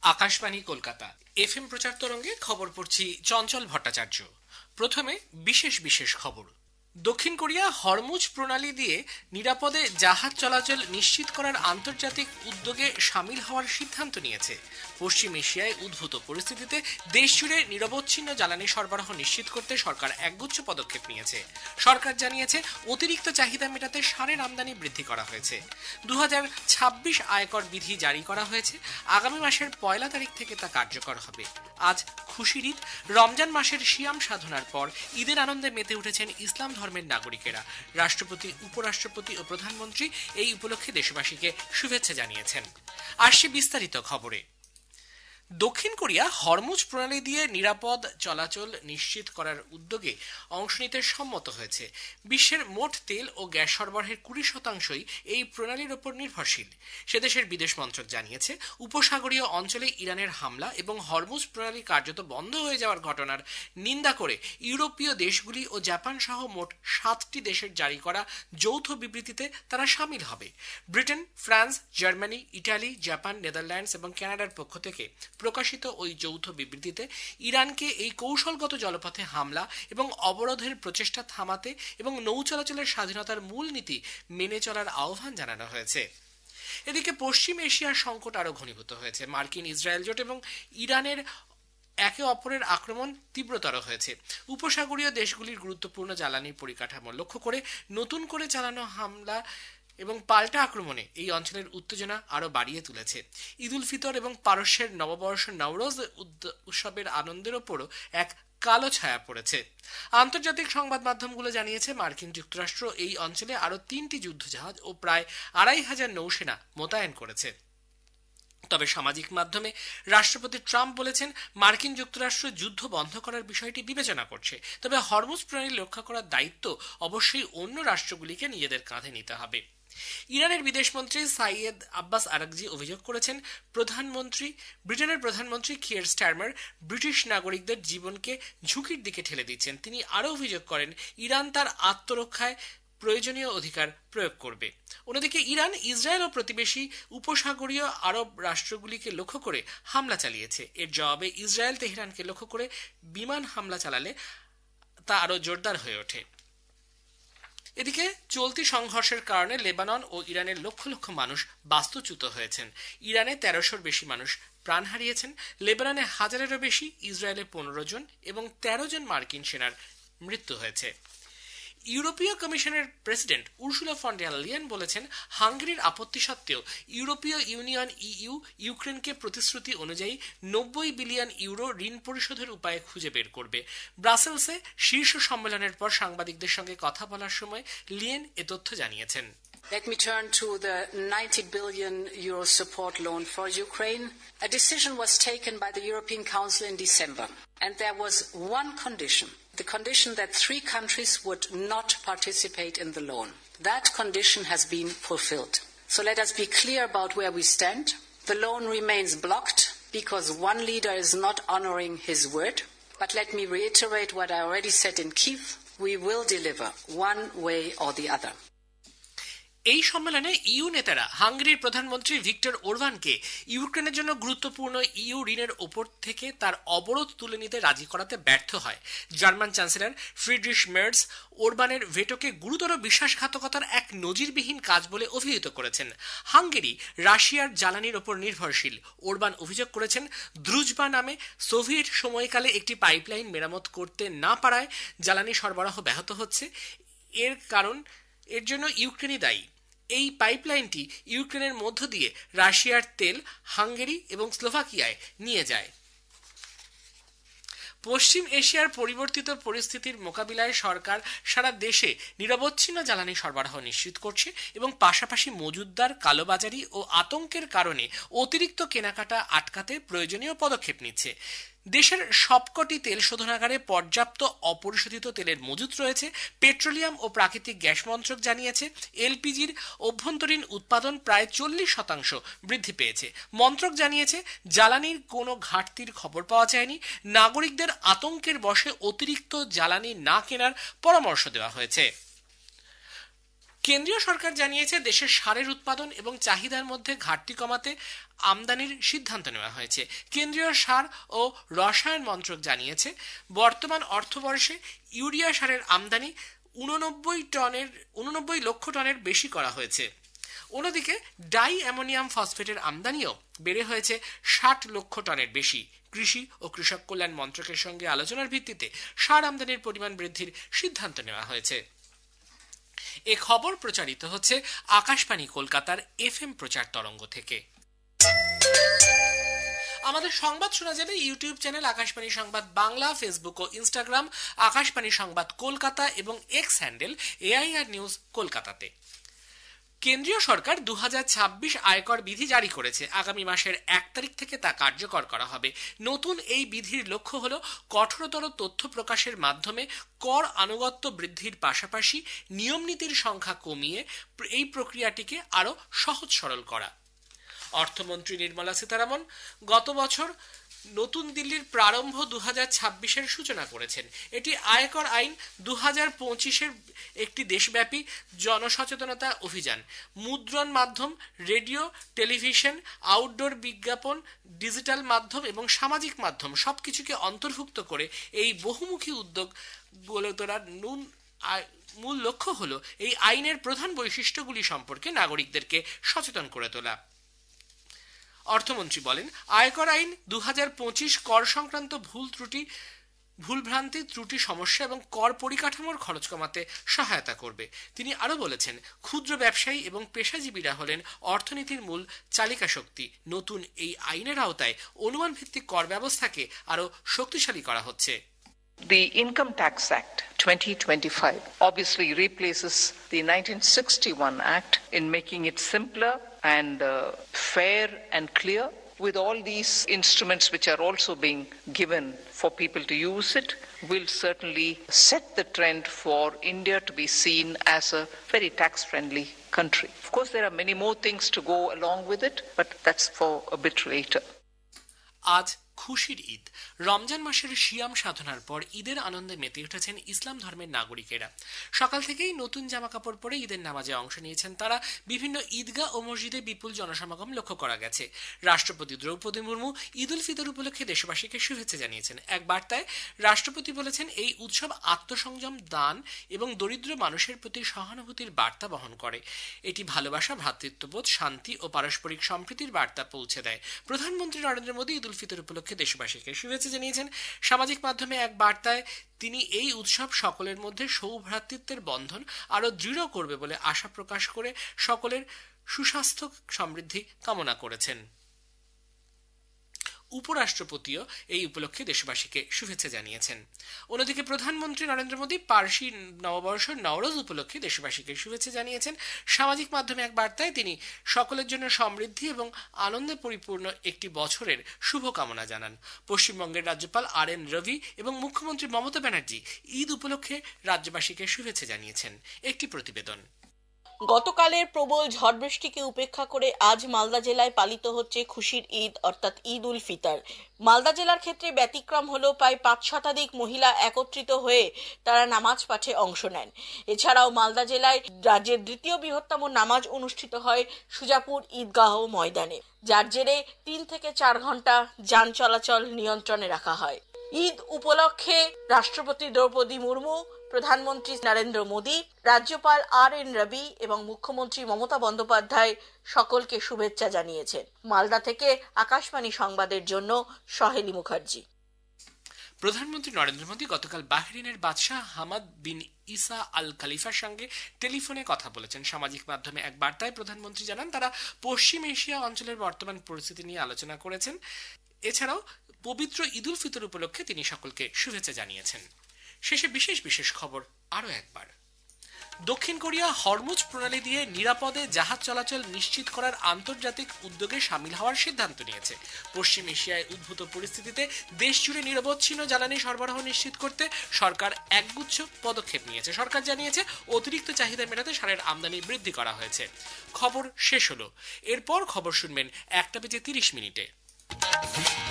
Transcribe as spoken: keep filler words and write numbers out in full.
Akashvani Kolkata F M প্রচার তরঙ্গে খবর পড়ছি চঞ্চল ভট্টাচার্য। প্রথমে বিশেষ বিশেষ খবর। দক্ষিণ কোরিয়া হরমুজ প্রণালী দিয়ে নিরাপদে জাহাজ চলাচল নিশ্চিত করার আন্তর্জাতিক উদ্যোগে সামিল হওয়ার সিদ্ধান্ত নিয়েছে। পশ্চিম এশিয়ায় উদ্ভূত পরিস্থিতিতে দেশজুড়ে নিরবচ্ছিন্ন জ্বালানি সরবরাহ নিশ্চিত করতে সরকার একগুচ্ছ পদক্ষেপ নিয়েছে। সরকার জানিয়েছে, অতিরিক্ত চাহিদা মেটাতে সারের আমদানি বৃদ্ধি করা হয়েছে। দু হাজার ছাব্বিশ আয়কর বিধি জারি করা হয়েছে। আগামী মাসের পয়লা তারিখ থেকে তা কার্যকর হবে। আজ খুশির ঈদ। রমজান মাসের সিয়াম সাধনার পর ঈদের আনন্দে মেতে উঠেছেন ইসলাম ধর্মের নাগরিকেরা। রাষ্ট্রপতি, উপরাষ্ট্রপতি ও প্রধানমন্ত্রী এই উপলক্ষে দেশবাসীকে শুভেচ্ছা জানিয়েছেন। আসছে বিস্তারিত খবরে। দক্ষিণ কোরিয়া হরমুজ প্রণালী দিয়ে নিরাপদ চলাচল নিশ্চিত করার উদ্যোগে অংশ নিতে সম্মত হয়েছে। বিশ্বের মোট তেল ও গ্যাস সরবরাহের কুড়ি শতাংশই এই প্রণালীর ওপর নির্ভরশীল। সে দেশের বিদেশ মন্ত্রক জানিয়েছে, উপসাগরীয় অঞ্চলে ইরানের হামলা এবং হরমুজ প্রণালী কার্যত বন্ধ হয়ে যাওয়ার ঘটনার নিন্দা করে ইউরোপীয় দেশগুলি ও জাপান সহ মোট সাতটি দেশের জারি করা যৌথ বিবৃতিতে তারা সামিল হবে। Britain, France, Germany, Italy, Japan, Netherlands এবং কানাডার পক্ষ থেকে প্রকাশিত ওই যৌথ বিবৃতিতে ইরানকে এই কৌশলগত জলপথে হামলা এবং অবরোধের প্রচেষ্টা থামাতে এবং নৌ চলাচলের স্বাধীনতার মূলনীতি মেনে চলার আহ্বান জানানো হয়েছে। এদিকে পশ্চিম এশিয়ার সংকট আরো ঘনীভূত হয়েছে। মার্কিন ইসরায়েল জোট এবং ইরানের একে অপরের আক্রমণ তীব্রতর হয়েছে। উপসাগরীয় দেশগুলির গুরুত্বপূর্ণ জ্বালানি পরিকাঠামো লক্ষ্য করে নতুন করে চালানো হামলা এবং পাল্টা আক্রমণে এই অঞ্চলের উত্তেজনা আরো বাড়িয়ে তুলেছে। ঈদ উল ফিতর এবং পারস্যের নববর্ষ নওরোজ উৎসবের আনন্দের ওপরও এক কালো ছায়া পড়েছে। আন্তর্জাতিক সংবাদ মাধ্যমগুলো জানিয়েছে, মার্কিন যুক্তরাষ্ট্র এই অঞ্চলে আরো তিনটি যুদ্ধজাহাজ ও প্রায় আড়াই হাজার নৌসেনা মোতায়েন করেছে। তবে সামাজিক মাধ্যমে রাষ্ট্রপতি ট্রাম্প বলেছেন, মার্কিন যুক্তরাষ্ট্র যুদ্ধ বন্ধ করার বিষয়টি বিবেচনা করছে, তবে হরমুজ প্রণালী রক্ষা করার দায়িত্ব অবশ্যই অন্য রাষ্ট্রগুলিকে নিজেদের কাঁধে নিতে হবে। ইরানের বিদেশমন্ত্রী সাইয়েদ আব্বাস আরাকজি অভিযোগ করেছেন, প্রধানমন্ত্রী ব্রিটেনের প্রধানমন্ত্রী কিয়ার স্টারমার ব্রিটিশ নাগরিকদের জীবনকে ঝুঁকির দিকে ঠেলে দিচ্ছেন। তিনি আরও অভিযোগ করেন, ইরান তার আত্মরক্ষায় প্রয়োজনীয় অধিকার প্রয়োগ করবে। অন্যদিকে ইরান ইসরায়েল ও প্রতিবেশী উপসাগরীয় আরব রাষ্ট্রগুলিকে লক্ষ্য করে হামলা চালিয়েছে। এর জবাবে ইসরায়েল তেহরানকে লক্ষ্য করে বিমান হামলা চালালে তা আরো জোরদার হয়ে ওঠে। এদিকে চলতি সংঘর্ষের কারণে লেবানন ও ইরানের লক্ষ লক্ষ মানুষ বাস্তুচ্যুত হয়েছেন। ইরানে তেরোশোর বেশি মানুষ প্রাণ হারিয়েছেন, লেবাননে হাজারেরও বেশি, ইসরায়েলে পনেরো জন এবং তেরো জন মার্কিন সেনার মৃত্যু হয়েছে। ইউরোপীয় কমিশনের president Ursula von der Leyen বলেছেন, হাঙ্গেরির আপত্তি সত্ত্বেও ইউরোপীয় ইউনিয়ন ইইউ ইউক্রেনকে প্রতিশ্রুতি অনুযায়ী নব্বই বিলিয়ন ইউরো ঋণ পরিশোধের উপায় খুঁজে বের করবে। ব্রাসেলসে শীর্ষ সম্মেলনের পর সাংবাদিকদের সঙ্গে কথা বলার সময় লিয়েন এ তথ্য জানিয়েছেন। Let me turn to the ninety billion euro support loan for Ukraine. A decision was taken by the European Council in December, and there was one condition, the condition that three countries would not participate in the loan. That condition has been fulfilled. So let us be clear about where we stand. The loan remains blocked because one leader is not honoring his word. But let me reiterate what I already said in Kyiv. We will deliver one way or the other. এই সম্মেলনে EU নেতারা হাঙ্গেরির প্রধানমন্ত্রী Victor ওরবানকে ইউক্রেনের জন্য গুরুত্বপূর্ণ EU ঋণের ওপর থেকে তার অবরোধ তুলে নিতে রাজি করাতে ব্যর্থ হয়। জার্মান চ্যান্সেলর ফ্রিডরিশ মের্জ ওরবানের ভেটোকে গুরুতর বিশ্বাসঘাতকতার এক নজিরবিহীন কাজ বলে অভিহিত করেছেন। হাঙ্গেরি রাশিয়ার জ্বালানির ওপর নির্ভরশীল। ওরবান অভিযোগ করেছেন, দ্রুজবা নামে সোভিয়েত সময়কালে একটি পাইপলাইন মেরামত করতে না পারায় জ্বালানি সরবরাহ ব্যাহত হচ্ছে। এর কারণ এর জন্য ইউক্রেনই দায়ী। এই পাইপলাইনটি ইউক্রেনের মধ্য দিয়ে রাশিয়ার তেল হাঙ্গেরি এবং স্লোভাকিয়ায় নিয়ে যায়। পশ্চিম এশিয়ার পরিবর্তিত পরিস্থিতির মোকাবিলায় সরকার সারা দেশে নিরবচ্ছিন্ন জ্বালানি সরবরাহ নিশ্চিত করছে এবং পাশাপাশি মজুতদার, কালোবাজারি ও আতঙ্কের কারণে অতিরিক্ত কেনাকাটা আটকাতে প্রয়োজনীয় পদক্ষেপ নিচ্ছে। দেশের সবকটি তেল শোধনাগারে পর্যাপ্ত অপরিশোধিত তেলের মজুত রয়েছে। পেট্রোলিয়াম ও প্রাকৃতিক গ্যাস মন্ত্রক জানিয়েছে, এলপিজির অভ্যন্তরীণ উৎপাদন প্রায় চল্লিশ শতাংশ বৃদ্ধি পেয়েছে। মন্ত্রক জানিয়েছে, জ্বালানির কোনো ঘাটতির খবর পাওয়া যায়নি। নাগরিকদের আতঙ্কের বশে অতিরিক্ত জ্বালানি না কেনার পরামর্শ দেওয়া হয়েছে। কেন্দ্রীয় সরকার জানিয়েছে দেশের সারের উৎপাদন এবং চাহিদার মধ্যে ঘাটতি কমাতে আমদানির সিদ্ধান্ত নেওয়া হয়েছে। কেন্দ্রীয় সার ও রসায়ন মন্ত্রক জানিয়েছে বর্তমান অর্থবর্ষে ইউরিয়া সারের আমদানি উননব্বই টনের উননব্বই লক্ষ টনের বেশি করা হয়েছে। অন্যদিকে ডাই অ্যামোনিয়াম ফসফেটের আমদানিও বেড়ে হয়েছে ষাট লক্ষ টনের বেশি। কৃষি ও কৃষক কল্যাণ মন্ত্রকের সঙ্গে আলোচনার ভিত্তিতে সার আমদানির পরিমাণ বৃদ্ধির সিদ্ধান্ত নেওয়া হয়েছে। এ খবর প্রচারিত হচ্ছে আকাশবাণী কলকাতার এফ এম প্রচার তরঙ্গ থেকে। আমাদের সংবাদ শোনা যাবে ইউটিউব চ্যানেল আকাশবাণী সংবাদ বাংলা, ফেসবুক ও ইনস্টাগ্রাম আকাশবাণী সংবাদ কলকাতা এবং এক্স হ্যান্ডেল এআইআর নিউজ কলকাতাতে। কেন্দ্রীয় সরকার দু হাজার ছাব্বিশ আয়কর বিধি জারি করেছে। আগামী মাসের এক তারিখ থেকে তা কার্যকর করা হবে। নতুন এই বিধির লক্ষ্য হল কঠোরতর তথ্য প্রকাশের মাধ্যমে কর আনুগত্য বৃদ্ধির পাশাপাশি নিয়ম নীতির সংখ্যা কমিয়ে এই প্রক্রিয়াটিকে আরো সহজ সরল করা। অর্থমন্ত্রী নির্মলা সীতারামন গত বছর নতুন দিল্লির প্রারম্ভ দু হাজার ছাব্বিশের সূচনা করেছেন। এটি আয়কর আইন দু হাজার পঁচিশের একটি দেশব্যাপী জনসচেতনতা অভিযান। মুদ্রণ মাধ্যম, রেডিও, টেলিভিশন, আউটডোর বিজ্ঞাপন, ডিজিটাল মাধ্যম এবং সামাজিক মাধ্যম সবকিছুকে অন্তর্ভুক্ত করে এই বহুমুখী উদ্যোগ গড়ে তোলার নুন মূল লক্ষ্য হল এই আইনের প্রধান বৈশিষ্ট্যগুলি সম্পর্কে নাগরিকদেরকে সচেতন করে তোলা। অর্থমন্ত্রী বলেন, আয়কর আইন দু হাজার পঁচিশ কর সংক্রান্ত ভুল ত্রুটি ভুলভ্রান্তি ত্রুটি সমস্যা এবং কর পরিকাঠামোর খরচ কমাতে সহায়তা করবে। তিনি আরো বলেছেন, ক্ষুদ্র ব্যবসায়ী এবং পেশাজীবীরা হলেন অর্থনীতির মূল চালিকা শক্তি। নতুন এই আইনের আওতায় অনুমান ভিত্তিক কর ব্যবস্থাকে আরো শক্তিশালী করা হচ্ছে। The Income Tax Act twenty twenty-five obviously replaces the nineteen sixty-one Act in making it simpler and uh, fair and clear. With all these instruments which are also being given for people to use it, will certainly set the trend for India to be seen as a very tax-friendly country. Of course, there are many more things to go along with it, but that's for a bit later. আজ খুশির ঈদ। রমজান মাসের সিয়াম সাধনার পর ঈদের আনন্দে মেতে উঠেছেন ইসলাম ধর্মের নাগরিকেরা। সকাল থেকেই নতুন জামা কাপড় পরে ঈদের নামাজে অংশ নিয়েছেন তারা। বিভিন্ন ঈদগাহ ও মসজিদে বিপুল জনসমাগম লক্ষ্য করা গেছে। রাষ্ট্রপতি দ্রৌপদী মুর্মু ঈদ উল ফিতর উপলক্ষে দেশবাসীকে শুভেচ্ছা জানিয়েছেন। এক বার্তায় রাষ্ট্রপতি বলেছেন, এই উৎসব আত্মসংযম, দান এবং দরিদ্র মানুষের প্রতি সহানুভূতির বার্তা বহন করে। এটি ভালোবাসা, ভ্রাতৃত্ববোধ, শান্তি ও পারস্পরিক সম্প্রীতির বার্তা পৌঁছে দেয়। প্রধানমন্ত্রী নরেন্দ্র মোদী ঈদ উল ফিতর উপলক্ষে দেশবাসীকে শুভেচ্ছা জানিয়েছেন। সামাজিক মাধ্যমে এক বার্তায় তিনি এই উৎসব সকলের মধ্যে সৌভ্রাতৃত্বের বন্ধন আরো দৃঢ় করবে বলে আশা প্রকাশ করে সকলের সুস্বাস্থ্য সমৃদ্ধি কামনা করেছেন। উপরাষ্ট্রপতিও এই উপলক্ষে দেশবাসীকে শুভেচ্ছা জানিয়েছেন। অন্যদিকে প্রধানমন্ত্রী নরেন্দ্র মোদী পার্সি নববর্ষ নওরোজ উপলক্ষে দেশবাসীকে শুভেচ্ছা জানিয়েছেন। সামাজিক মাধ্যমে এক বার্তায় তিনি সকলের জন্য সমৃদ্ধি এবং আনন্দে পরিপূর্ণ একটি বছরের শুভকামনা জানান। পশ্চিমবঙ্গের রাজ্যপাল আর এন রবি এবং মুখ্যমন্ত্রী মমতা ব্যানার্জি ঈদ উপলক্ষে রাজ্যবাসীকে শুভেচ্ছা জানিয়েছেন। একটি প্রতিবেদন। গতকালের প্রবল ঝড় বৃষ্টিকে উপেক্ষা করে আজ মালদা জেলায় পালিত হচ্ছে খুশির ঈদ অর্থাৎ ঈদ উল ফিতর। মালদা জেলার ক্ষেত্রে ব্যতিক্রম হলো প্রায় পাঁচ শতাধিক মহিলা একত্রিত হয়ে তারা নামাজ পাঠে অংশ নেন। এছাড়াও মালদা জেলায় রাজ্যের দ্বিতীয় বৃহত্তম নামাজ অনুষ্ঠিত হয় সুজাপুর ঈদগাহ ময়দানে, যার জেরে তিন থেকে চার ঘন্টা যান চলাচল নিয়ন্ত্রণে রাখা হয়। ঈদ উপলক্ষে রাষ্ট্রপতি দ্রৌপদী মুর্মু, প্রধানমন্ত্রী নরেন্দ্র মোদী, রাজ্যপাল আর এন রবি এবং মুখ্যমন্ত্রী মমতা বন্দ্যোপাধ্যায় সকলকে শুভেচ্ছা জানিয়েছেন। মালদা থেকে আকাশবাণী সংবাদের জন্য সহেলি মুখার্জি। প্রধানমন্ত্রী নরেন্দ্র মোদী গতকাল বাহরিনের বাদশাহ হামাদ বিন ইসা আল খালিফার সঙ্গে টেলিফোনে কথা বলেছেন। সামাজিক মাধ্যমে এক বার্তায় প্রধানমন্ত্রী জানান, তারা পশ্চিম এশিয়া অঞ্চলের বর্তমান পরিস্থিতি নিয়ে আলোচনা করেছেন। এছাড়াও পবিত্র ঈদ উল ফিতর উপলক্ষে তিনি সকলকে শুভেচ্ছা জানিয়েছেন। শেষে বিশেষ বিশেষ খবর আরো একবার। দক্ষিণ কোরিয়া হরমুজ প্রণালী দিয়ে নিরাপদে জাহাজ চলাচল নিশ্চিত করার আন্তর্জাতিক উদ্যোগে সামিল হওয়ার সিদ্ধান্ত নিয়েছে। পশ্চিম এশিয়ায় উদ্ভূত পরিস্থিতিতে দেশ জুড়ে নিরবচ্ছিন্ন জ্বালানি সরবরাহ নিশ্চিত করতে সরকার একগুচ্ছ পদক্ষেপ নিয়েছে। সরকার জানিয়েছে, অতিরিক্ত চাহিদা মেটাতে সারের আমদানি বৃদ্ধি করা হয়েছে। খবর শেষ হলো। এরপর খবর শুনবেন একটা বেজে তিরিশ মিনিটে।